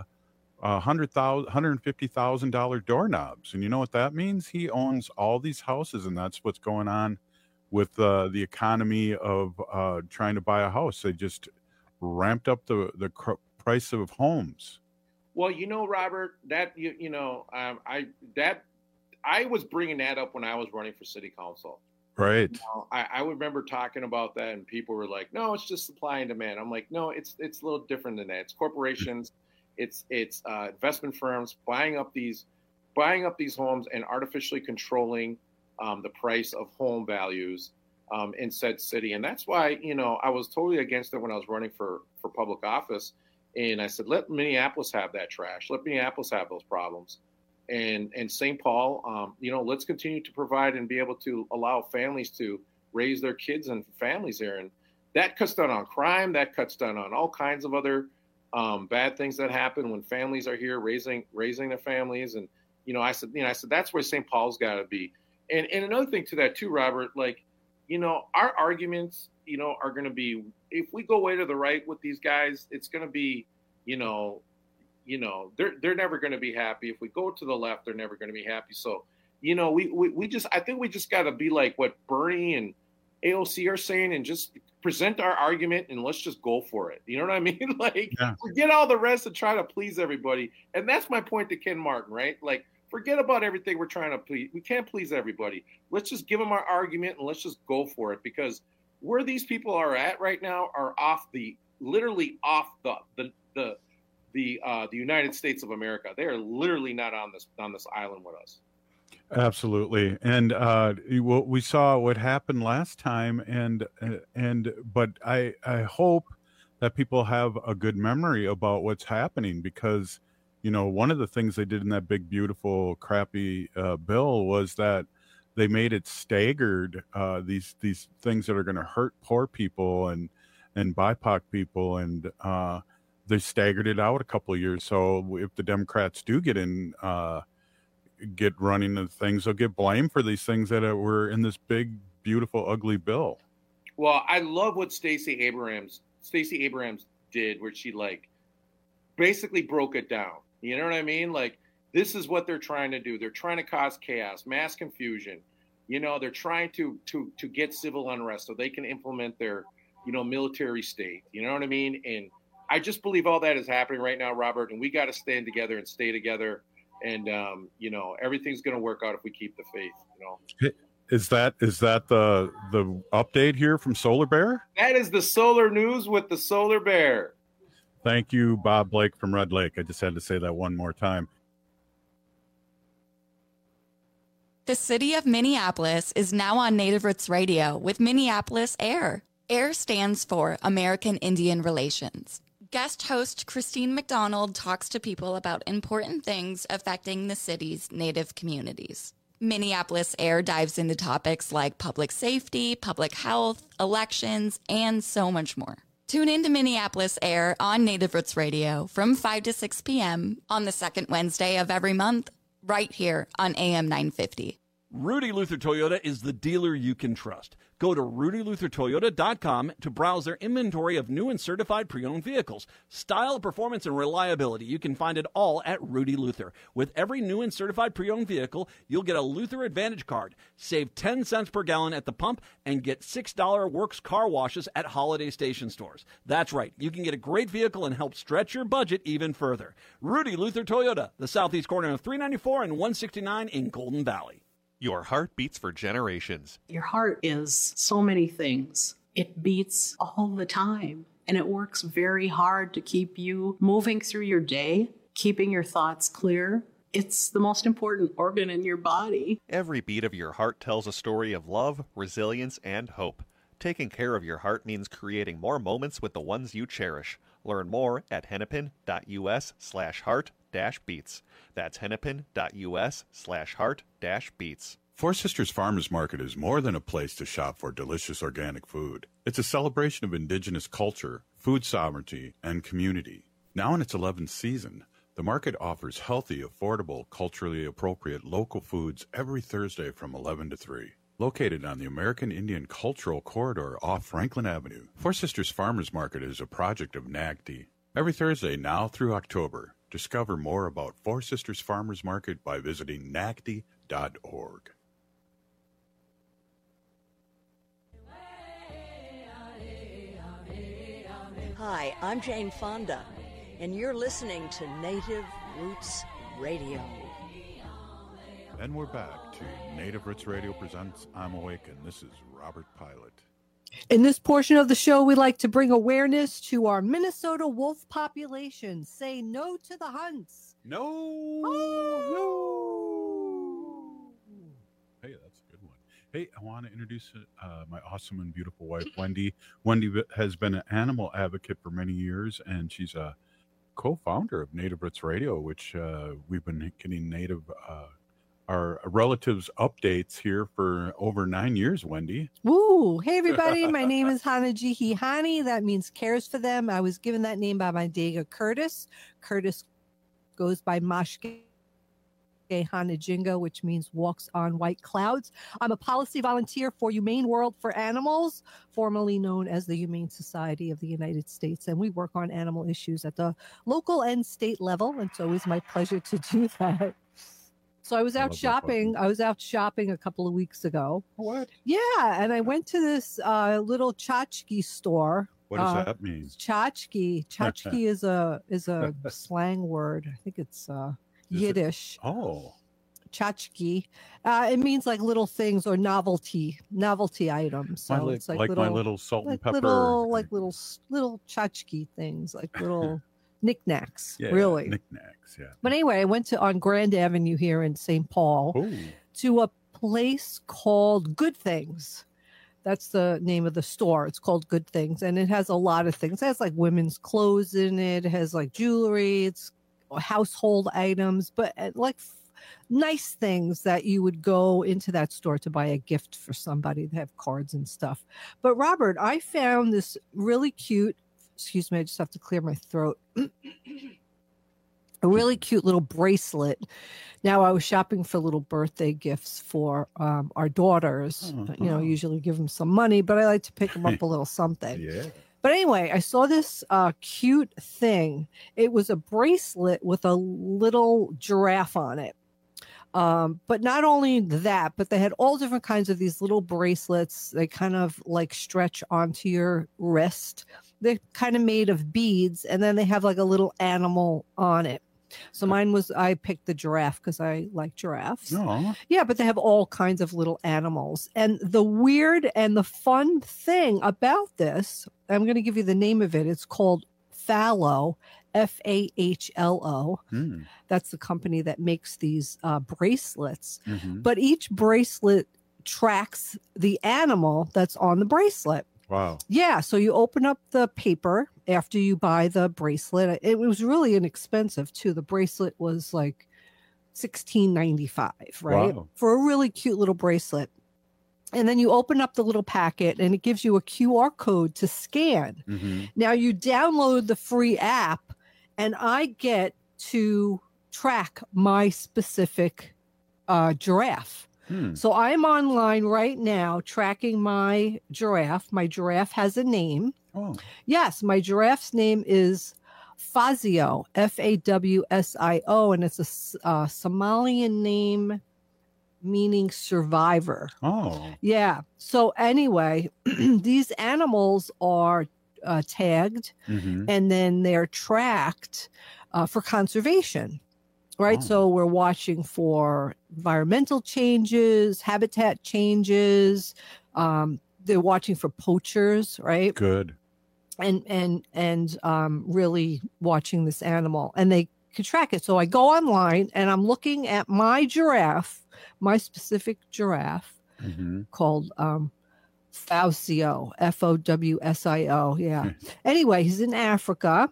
$150,000 doorknobs. And you know what that means? He owns all these houses, and that's what's going on with the economy of trying to buy a house. They just ramped up the price of homes. Well, Robert, that I was bringing that up when I was running for city council. Right. I remember talking about that, and people were like, "No, it's just supply and demand." I'm like, "No, it's a little different than that. It's corporations, it's investment firms buying up these homes and artificially controlling the price of home values in said city." And that's why I was totally against it when I was running for public office. And I said, let Minneapolis have that trash. Let Minneapolis have those problems. And St. Paul, let's continue to provide and be able to allow families to raise their kids and families there. And that cuts down on crime. That cuts down on all kinds of other bad things that happen when families are here raising their families. And, I said, that's where St. Paul's got to be. And another thing to that too, Robert, our arguments, are going to be, if we go way to the right with these guys, it's going to be, they're never going to be happy. If we go to the left, they're never going to be happy. So, I think we just got to be like what Bernie and AOC are saying and just present our argument and let's just go for it. You know what I mean? Forget all the rest and try to please everybody. And that's my point to Ken Martin, right? Forget about everything we're trying to please. We can't please everybody. Let's just give them our argument and let's just go for it, because where these people are at right now are literally off the United States of America. They are literally not on this island with us. Absolutely. And we saw what happened last time, but I hope that people have a good memory about what's happening, because one of the things they did in that big, beautiful, crappy bill was that they made it staggered, these things that are going to hurt poor people and BIPOC people, and they staggered it out a couple of years. So if the Democrats do get running the things, they'll get blamed for these things that were in this big, beautiful, ugly bill. Well, I love what Stacey Abrams did, where she basically broke it down. You know what I mean? This is what they're trying to do. They're trying to cause chaos, mass confusion. They're trying to get civil unrest so they can implement their, military state. You know what I mean? And I just believe all that is happening right now, Robert, and we got to stand together and stay together. And, everything's going to work out if we keep the faith, Is that the update here from Solar Bear? That is the solar news with the Solar Bear. Thank you, Bob Blake from Red Lake. I just had to say that one more time. The city of Minneapolis is now on Native Roots Radio with Minneapolis AIR. AIR stands for American Indian Relations. Guest host Christine McDonald talks to people about important things affecting the city's Native communities. Minneapolis AIR dives into topics like public safety, public health, elections, and so much more. Tune in to Minneapolis AIR on Native Roots Radio from 5 to 6 p.m. on the second Wednesday of every month, right here on AM 950. Rudy Luther Toyota is the dealer you can trust. Go to rudyluthertoyota.com to browse their inventory of new and certified pre-owned vehicles. Style, performance, and reliability. You can find it all at Rudy Luther. With every new and certified pre-owned vehicle, you'll get a Luther Advantage card, save 10 cents per gallon at the pump, and get $6 Works car washes at Holiday Station stores. That's right. You can get a great vehicle and help stretch your budget even further. Rudy Luther Toyota, the southeast corner of 394 and 169 in Golden Valley. Your heart beats for generations. Your heart is so many things. It beats all the time, and it works very hard to keep you moving through your day, keeping your thoughts clear. It's the most important organ in your body. Every beat of your heart tells a story of love, resilience, and hope. Taking care of your heart means creating more moments with the ones you cherish. Learn more at hennepin.us/heart-beats. That's hennepin.us/heart-beats. Four Sisters Farmers Market is more than a place to shop for delicious organic food. It's a celebration of indigenous culture, food sovereignty, and community. Now in its 11th season, the market offers healthy, affordable, culturally appropriate local foods every Thursday from 11 to 3. Located on the American Indian Cultural Corridor off Franklin Avenue, Four Sisters Farmers Market is a project of NAGD. Every Thursday now through October, discover more about Four Sisters Farmers Market by visiting nagd.org. Hi, I'm Jane Fonda, and you're listening to Native Roots Radio. And we're back to Native Roots Radio presents I'm Awake, and this is Robert Pilot. In this portion of the show, we like to bring awareness to our Minnesota wolf population. Say no to the hunts. No. Hey, that's a good one. Hey, I want to introduce my awesome and beautiful wife, Wendy. Wendy has been an animal advocate for many years, and she's a co-founder of Native Roots Radio, which we've been getting our relatives updates here for over 9 years, Wendy. Woo! Hey, everybody. My name is Hanajihi Hani. That means cares for them. I was given that name by my Dega Curtis. Curtis goes by Mashke Hanajinga, which means walks on white clouds. I'm a policy volunteer for Humane World for Animals, formerly known as the Humane Society of the United States. And we work on animal issues at the local and state level. And it's always my pleasure to do that. So I was out shopping. I was out shopping a couple of weeks ago. What? Yeah, and I went to this little tchotchke store. What does that mean? Tchotchke. Tchotchke is a slang word. I think it's Yiddish. Tchotchke. It means like little things or novelty items. So it's like my little salt and pepper. Little tchotchke things, like little knickknacks. Yeah, really. Knickknacks, yeah. But anyway, I went on Grand Avenue here in St. Paul to a place called Good Things. That's the name of the store. It's called Good Things. And it has a lot of things. It has like women's clothes in it. It has like jewelry. It's household items, but like nice things that you would go into that store to buy a gift for somebody. They have cards and stuff. But Robert, I found this really cute, excuse me, I just have to clear my throat. A really cute little bracelet. Now, I was shopping for little birthday gifts for our daughters. You know, usually give them some money, but I like to pick them up a little something. Yeah. But anyway, I saw this cute thing. It was a bracelet with a little giraffe on it. But not only that, but they had all different kinds of these little bracelets. They kind of like stretch onto your wrist. They're kind of made of beads, and then they have like a little animal on it. So I picked the giraffe because I like giraffes. Aww. Yeah, but they have all kinds of little animals. And the weird and the fun thing about this, I'm going to give you the name of it. It's called Fahlo, Fahlo. That's the company that makes these bracelets. But each bracelet tracks the animal that's on the bracelet. Wow. Yeah. So you open up the paper after you buy the bracelet. It was really inexpensive too. The bracelet was like $16.95, right? Wow. For a really cute little bracelet. And then you open up the little packet and it gives you a QR code to scan. Now you download the free app and I get to track my specific giraffe. So I'm online right now tracking my giraffe. My giraffe has a name. Yes, my giraffe's name is Fazio, Fawsio, and it's a Somalian name meaning survivor. Yeah. So anyway, these animals are tagged and then they're tracked for conservation. Right. So we're watching for environmental changes, habitat changes. They're watching for poachers. Right. Good. And really watching this animal, and they can track it. So I go online and I'm looking at my giraffe, my specific giraffe called Fawsio, Fowsio. Yeah. Anyway, he's in Africa.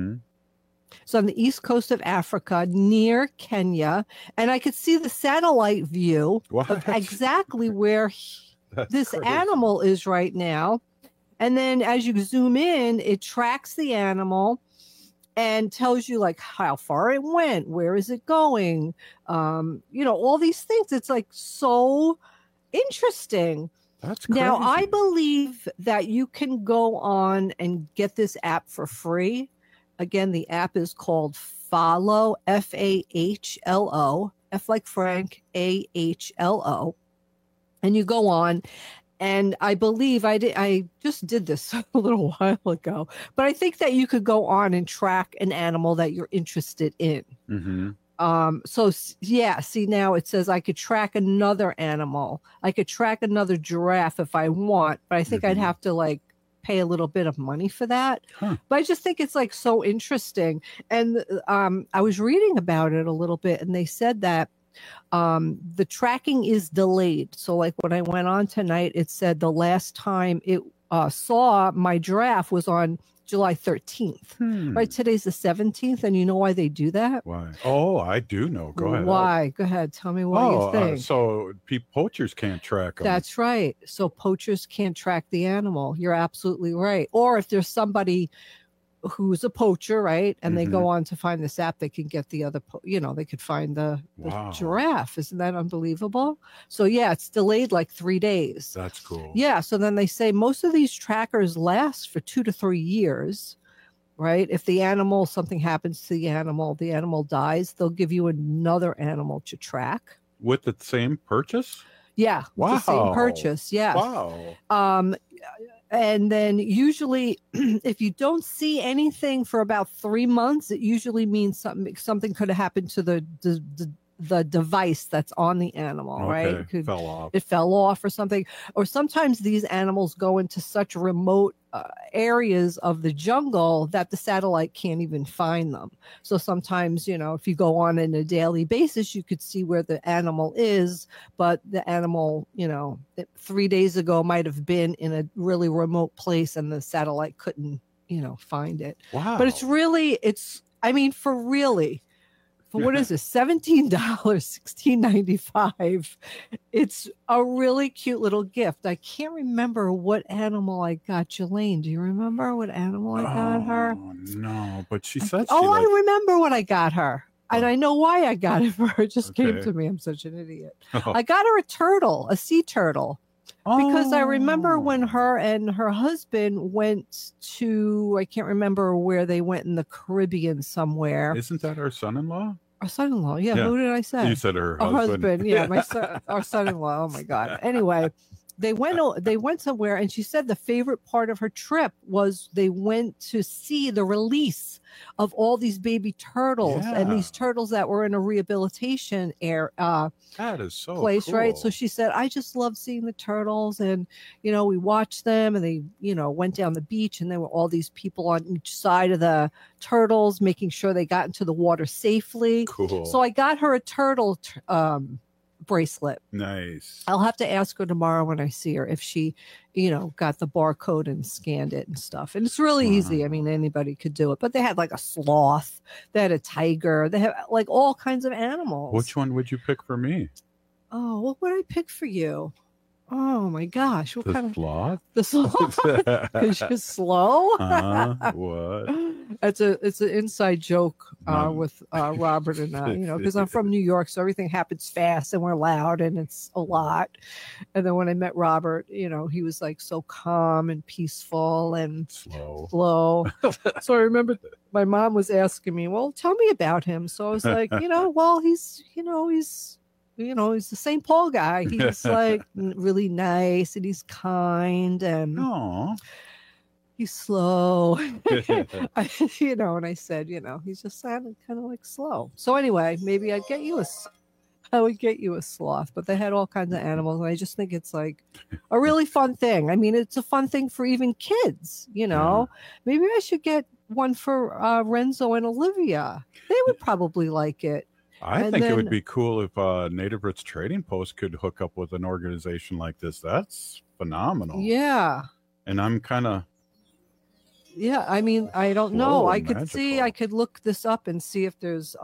So on the east coast of Africa, near Kenya, and I could see the satellite view of exactly where this animal is right now. And then as you zoom in, it tracks the animal and tells you like how far it went, where is it going, all these things. It's like so interesting. That's crazy. Now, I believe that you can go on and get this app for free. Again, the app is called Fahlo, Fahlo, F like Frank, Ahlo. And you go on And I believe I just did this a little while ago, but I think that you could go on and track an animal that you're interested in. Mm-hmm. So yeah, see, now it says I could track another animal. I could track another giraffe if I want, but I think I'd have to like pay a little bit of money for that. But I just think it's like so interesting. And I was reading about it a little bit, and they said that the tracking is delayed. So like when I went on tonight, it said the last time it saw my giraffe was on July 13th. Right, today's the 17th, and you know why they do that? Why? Oh, I do know. Go ahead. Why? Go ahead. Tell me what you think. So poachers can't track them. That's right. So poachers can't track the animal. You're absolutely right. Or if there's somebody who's a poacher, right, and they go on to find the sap, they can get the other, they could find the giraffe. Isn't that unbelievable? So yeah, it's delayed like 3 days. That's cool. Yeah. So then they say most of these trackers last for 2 to 3 years, right? If something happens to the animal dies, they'll give you another animal to track. With the same purchase? Yeah. Wow. The same purchase. Yes. Wow. And then usually if you don't see anything for about 3 months, it usually means something could have happened to the device that's on the animal, right? It fell off. It fell off or something. Or sometimes these animals go into such remote areas of the jungle that the satellite can't even find them. So sometimes, if you go on a daily basis, you could see where the animal is, but the animal, 3 days ago might have been in a really remote place and the satellite couldn't, find it. Wow. But for what is it? $17, $16.95. It's a really cute little gift. I can't remember what animal I got Jelaine. Do you remember what animal I got her? No, but she said I remember what I got her. And I know why I got it for her. It just came to me. I'm such an idiot. I got her a turtle, a sea turtle. Because I remember when her and her husband went to, I can't remember where they went in the Caribbean somewhere. Isn't that our son-in-law? Our son-in-law. Yeah. Who did I say? You said her husband. Yeah. Our son-in-law. Oh my God. Anyway, they went somewhere, and she said the favorite part of her trip was they went to see the release of all these baby turtles and these turtles that were in a rehabilitation that is so place, cool. right? So she said, I just love seeing the turtles, and we watched them, and they went down the beach, and there were all these people on each side of the turtles making sure they got into the water safely. Cool. So I got her a turtle bracelet. Nice. I'll have to ask her tomorrow when I see her if she, got the barcode and scanned it and stuff. And it's really easy. I mean, anybody could do it. But they had like a sloth, they had a tiger, they have like all kinds of animals. Which one would you pick for me? Oh, what would I pick for you? Oh my gosh! What kind of sloth? The sloth? Because you're slow. What? It's an inside joke with Robert and I. Because I'm from New York, so everything happens fast and we're loud and it's a lot. And then when I met Robert, he was like so calm and peaceful and slow. So I remember my mom was asking me, "Well, tell me about him." So I was like, well, he's he's the St. Paul guy. He's like really nice and he's kind and he's slow. And I said, he's just kind of like slow. So anyway, maybe I would get you a sloth, but they had all kinds of animals. And I just think it's like a really fun thing. I mean, it's a fun thing for even kids, Maybe I should get one for Renzo and Olivia. They would probably like it. I think it would be cool if Native Roots Trading Post could hook up with an organization like this. That's phenomenal. Yeah. And I'm kind of... Yeah, I mean, I don't know. I could look this up and see if there's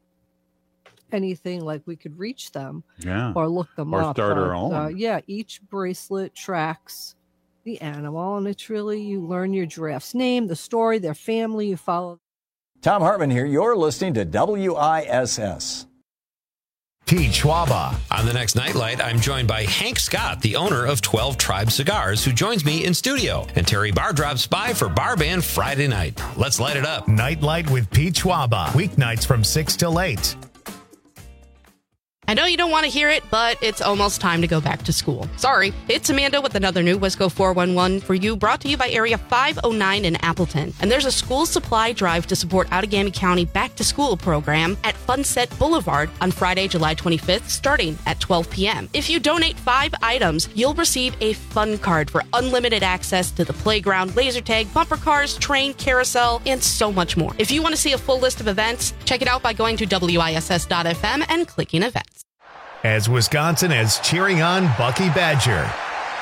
anything like we could reach them. Yeah. Or look them up. Or start our own. Each bracelet tracks the animal, and it's really, you learn your giraffe's name, the story, their family, you follow. Tom Hartman here. You're listening to WISS. Pete Schwaba. On the next Nightlight, I'm joined by Hank Scott, the owner of 12 Tribe Cigars, who joins me in studio. And Terry Barr drops by for Bar Band Friday night. Let's light it up. Nightlight with Pete Schwaba. Weeknights from 6 till 8. I know you don't want to hear it, but it's almost time to go back to school. Sorry, it's Amanda with another new Wisco 411 for you, brought to you by Area 509 in Appleton. And there's a school supply drive to support Outagamie County Back to School program at Funset Boulevard on Friday, July 25th, starting at 12 p.m. If you donate 5 items, you'll receive a fun card for unlimited access to the playground, laser tag, bumper cars, train, carousel, and so much more. If you want to see a full list of events, check it out by going to WISS.FM and clicking events. As Wisconsin is cheering on Bucky Badger.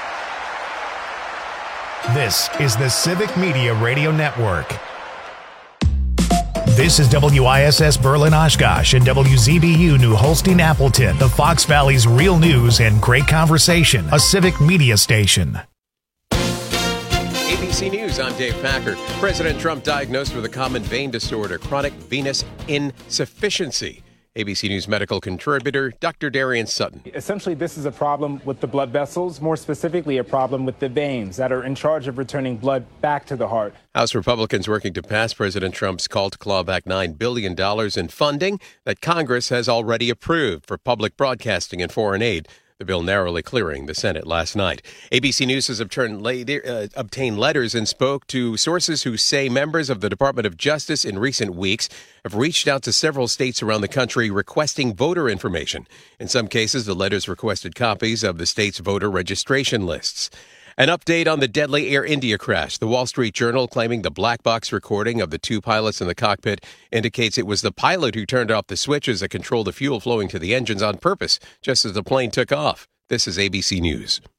This is the Civic Media Radio Network. This is WISS Berlin Oshkosh and WZBU New Holstein Appleton, the Fox Valley's real news and great conversation, a Civic Media station. ABC News, I'm Dave Packer. President Trump diagnosed with a common vein disorder, chronic venous insufficiency. ABC News medical contributor Dr. Darian Sutton. Essentially, this is a problem with the blood vessels, more specifically a problem with the veins that are in charge of returning blood back to the heart. House Republicans working to pass President Trump's call to claw back $9 billion in funding that Congress has already approved for public broadcasting and foreign aid. The bill narrowly clearing the Senate last night. ABC News has obtained letters and spoke to sources who say members of the Department of Justice in recent weeks have reached out to several states around the country requesting voter information. In some cases, the letters requested copies of the state's voter registration lists. An update on the deadly Air India crash. The Wall Street Journal claiming the black box recording of the 2 pilots in the cockpit indicates it was the pilot who turned off the switches that controlled the fuel flowing to the engines on purpose, just as the plane took off. This is ABC News.